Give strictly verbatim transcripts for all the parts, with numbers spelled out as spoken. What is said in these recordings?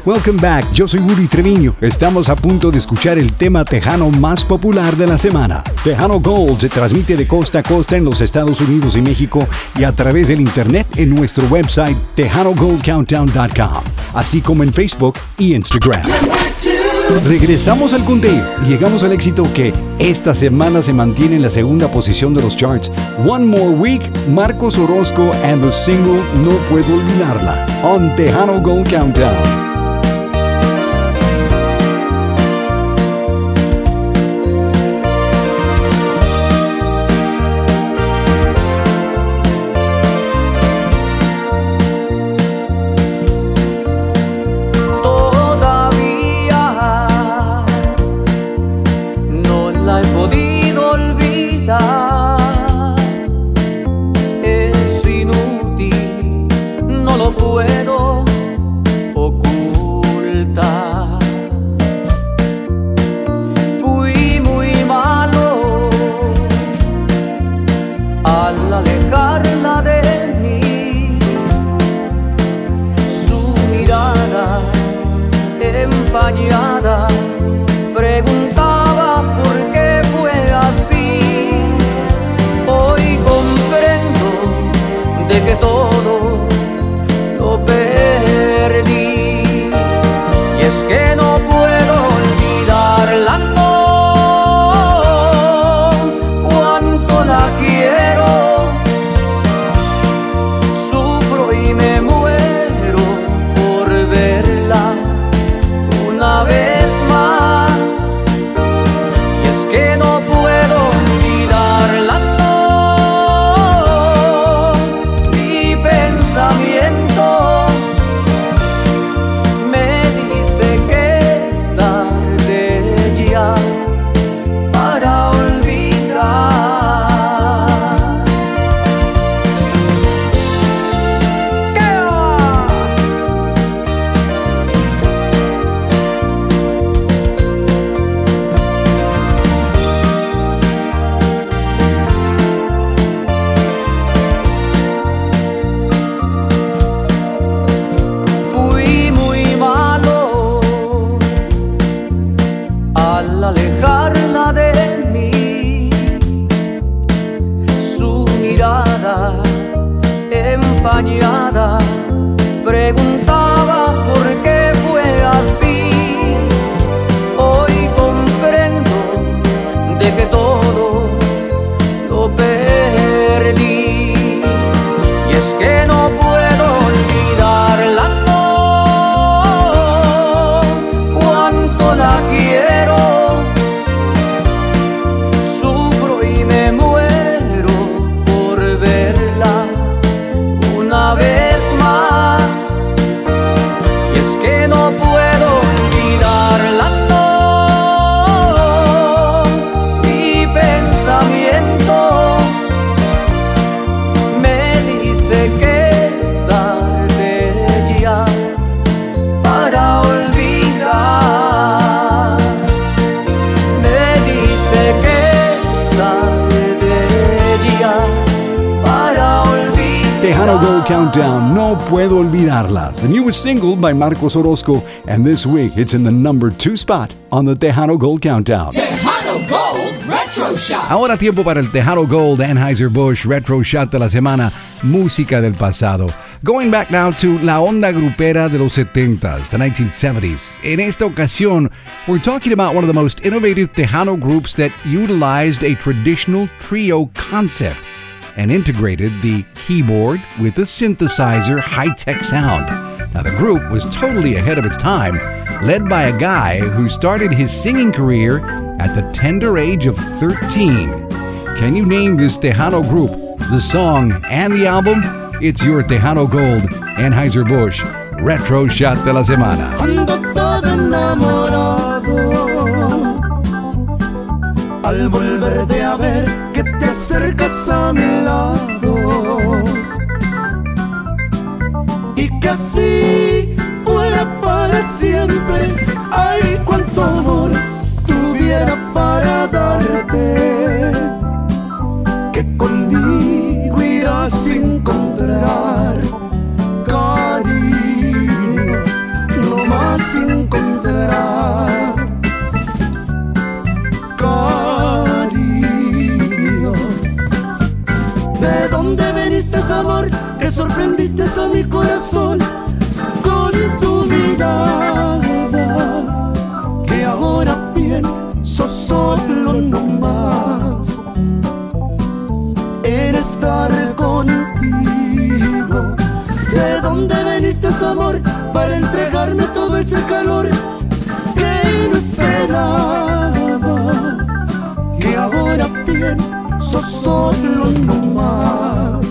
Welcome back, yo soy Woody Treviño. Estamos a punto de escuchar el tema tejano más popular de la semana. Tejano Gold se transmite de costa a costa en los Estados Unidos y México y a través del internet en nuestro website tejano gold countdown punto com, así como en Facebook y Instagram. Regresamos al conteo y llegamos al éxito que esta semana se mantiene en la segunda posición de los charts. One More Week, Marcos Orozco and the single No Puedo Olvidarla on Tejano Gold Countdown. Preguntaba por qué fue así. Hoy comprendo de que todo lo perdí. Y es que no puedo olvidarla, no, cuánto la quiero. Sufro y me muero por verla una vez más, y es que no puedo olvidarla, no, mi pensamiento me dice que es tarde ya para olvidar. ¿Qué va? Al alejarla de mí, su mirada empañada preguntaba por qué fue así. Hoy comprendo de que todo lo perdí, y es que no puedo olvidarla, no, cuánto la quiero. Sufro y me muero por verla una vez más, y es que no puedo olvidarla, no, mi pensamiento me dice que es tarde ya para olvidar. Me dice que es tarde ya para olvidar. Tejano Gold Countdown, No Puedo Olvidarla, the newest single by Marcos Orozco, and this week it's in the number two spot on the Tejano Gold Countdown. Tejano Gold Retro Shot. Ahora tiempo para el Tejano Gold Anheuser-Busch Retro Shot de la semana, música del pasado. Going back now to la onda grupera de los setentas, the nineteen seventies. En esta ocasión, we're talking about one of the most innovative Tejano groups that utilized a traditional trio concept and integrated the keyboard with a synthesizer high-tech sound. Now, the group was totally ahead of its time, led by a guy who started his singing career at the tender age of thirteen. Can you name this Tejano group, the song, and the album? It's your Tejano Gold Anheuser-Busch Retro Shot de la semana. Ando todo enamorado al volverte a ver que te acercas a mi lado, y que así fuera para siempre. Ay, cuánto amor tuviera para darte, que conmigo irás a encontrar cariño, no más a mi corazón con tu mirada, que ahora pienso solo nomás en estar contigo. ¿De dónde veniste, amor, para entregarme todo ese calor que no esperaba? Que ahora pienso solo nomás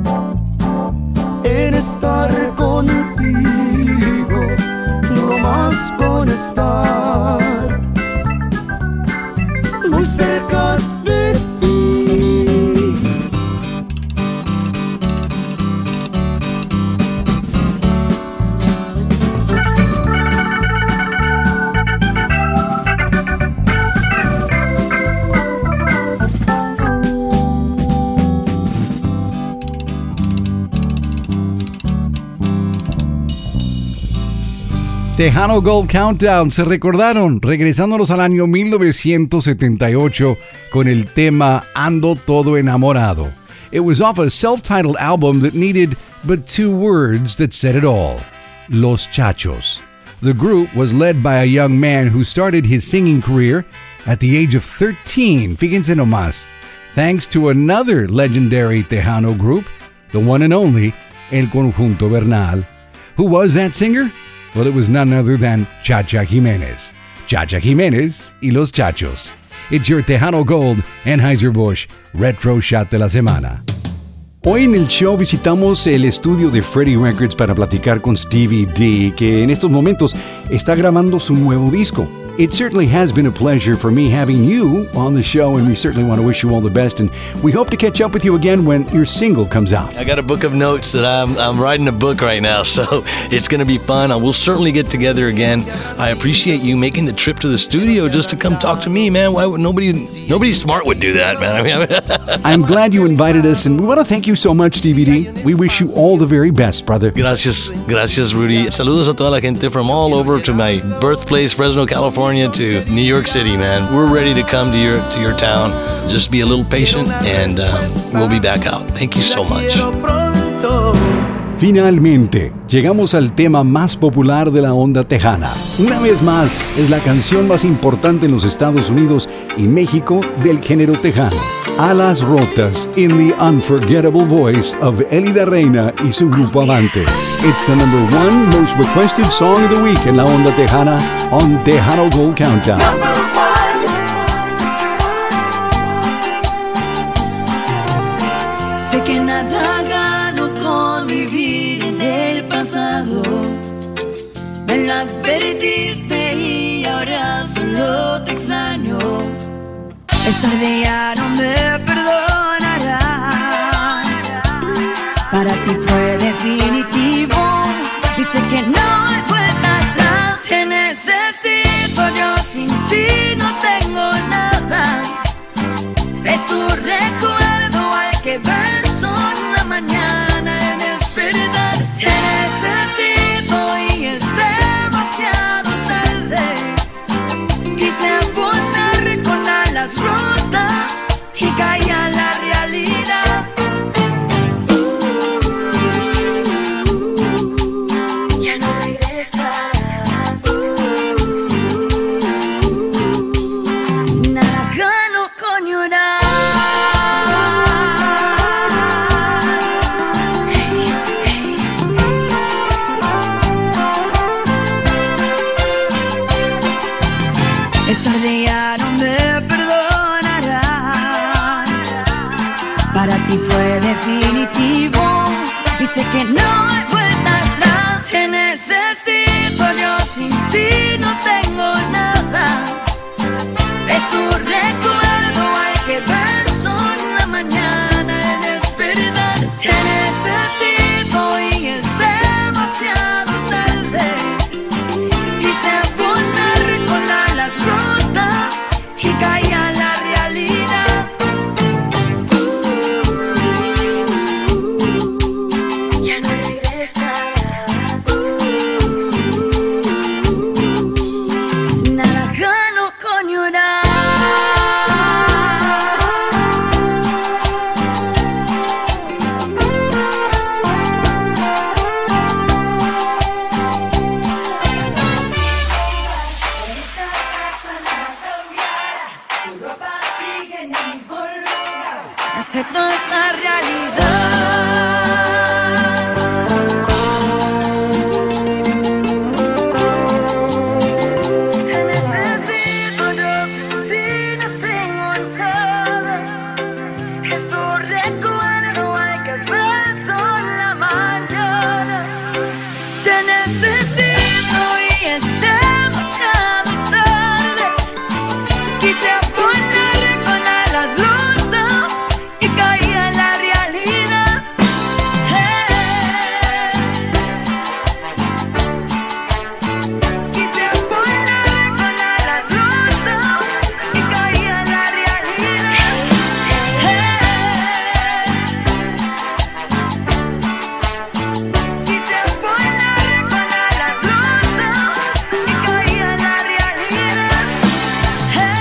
en estar contigo, no más con estar muy cerca de ti. Tejano Gold Countdown, se recordaron, regresándonos al año mil novecientos setenta y ocho con el tema Ando Todo Enamorado. It was off a self-titled album that needed but two words that said it all: Los Chachos. The group was led by a young man who started his singing career at the age of thirteen, fíjense nomás, thanks to another legendary Tejano group, the one and only El Conjunto Bernal. Who was that singer? Well, it was none other than Chacha Jimenez. Chacha Jimenez y Los Chachos. It's your Tejano Gold Anheuser-Busch Retro Shot de la Semana. Hoy en el show visitamos el estudio de Freddie Records para platicar con Stevie D, que en estos momentos está grabando su nuevo disco. It certainly has been a pleasure for me having you on the show, and we certainly want to wish you all the best, and we hope to catch up with you again when your single comes out. I got a book of notes that I'm I'm writing a book right now, so it's going to be fun. I will certainly get together again. I appreciate you making the trip to the studio just to come talk to me, man. Why would nobody nobody smart would do that, man? I mean, I'm glad you invited us, and we want to thank you so much, Stevie D. We wish you all the very best, brother. Gracias, gracias, Rudy. Saludos a toda la gente from all over to my birthplace, Fresno, California, to New York City, man. We're ready to come to your to your town. Just be a little patient, and uh, we'll be back out. Thank you so much. Finalmente, llegamos al tema más popular de la onda tejana. Una vez más, es la canción más importante en los Estados Unidos y México del género tejano. Alas Rotas, in the unforgettable voice of Elida Reina y su grupo Avante. It's the number one most requested song of the week en la onda tejana on Tejano Gold Countdown. Sé que nada gano con vivir en el pasado. Me lo advertiste y ahora solo te extraño. Esta tarde ya no me perdonarás. Para ti fue definitivo y sé que no hay vuelta atrás. Te necesito, yo sin ti no tengo nada. Es tu recuerdo al que beso en la mañana en despertar. Te necesito y es demasiado tarde. Quise volar con alas rotas y caí a la realidad. Uh,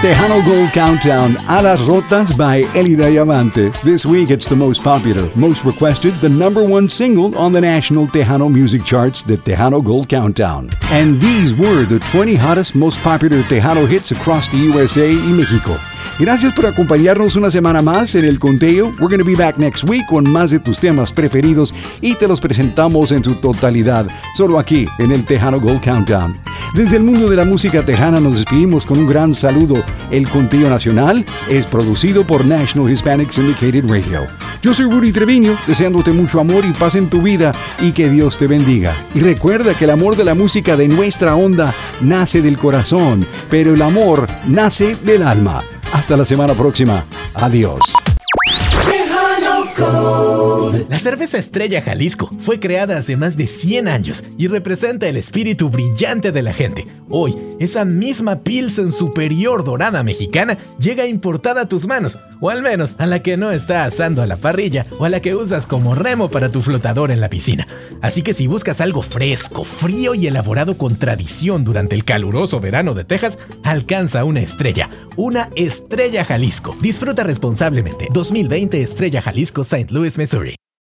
Tejano Gold Countdown, Alas Rotas by Elida Diamante. This week it's the most popular, most requested, the number one single on the national Tejano music charts, the Tejano Gold Countdown. And these were the twenty hottest, most popular Tejano hits across the U S A y México. Gracias por acompañarnos una semana más en el conteo. We're going to be back next week con más de tus temas preferidos y te los presentamos en su totalidad, solo aquí en el Tejano Gold Countdown. Desde el mundo de la música tejana nos despedimos con un gran saludo. El conteo nacional es producido por National Hispanic Syndicated Radio. Yo soy Rudy Treviño, deseándote mucho amor y paz en tu vida y que Dios te bendiga. Y recuerda que el amor de la música de nuestra onda nace del corazón, pero el amor nace del alma. Hasta la semana próxima. Adiós. La cerveza Estrella Jalisco fue creada hace más de cien años y representa el espíritu brillante de la gente. Hoy, esa misma Pilsen superior dorada mexicana llega importada a tus manos, o al menos a la que no está asando a la parrilla o a la que usas como remo para tu flotador en la piscina. Así que si buscas algo fresco, frío y elaborado con tradición durante el caluroso verano de Texas, alcanza una estrella, una Estrella Jalisco. Disfruta responsablemente. dos mil veinte Estrella Jalisco, Saint Louis, Missouri.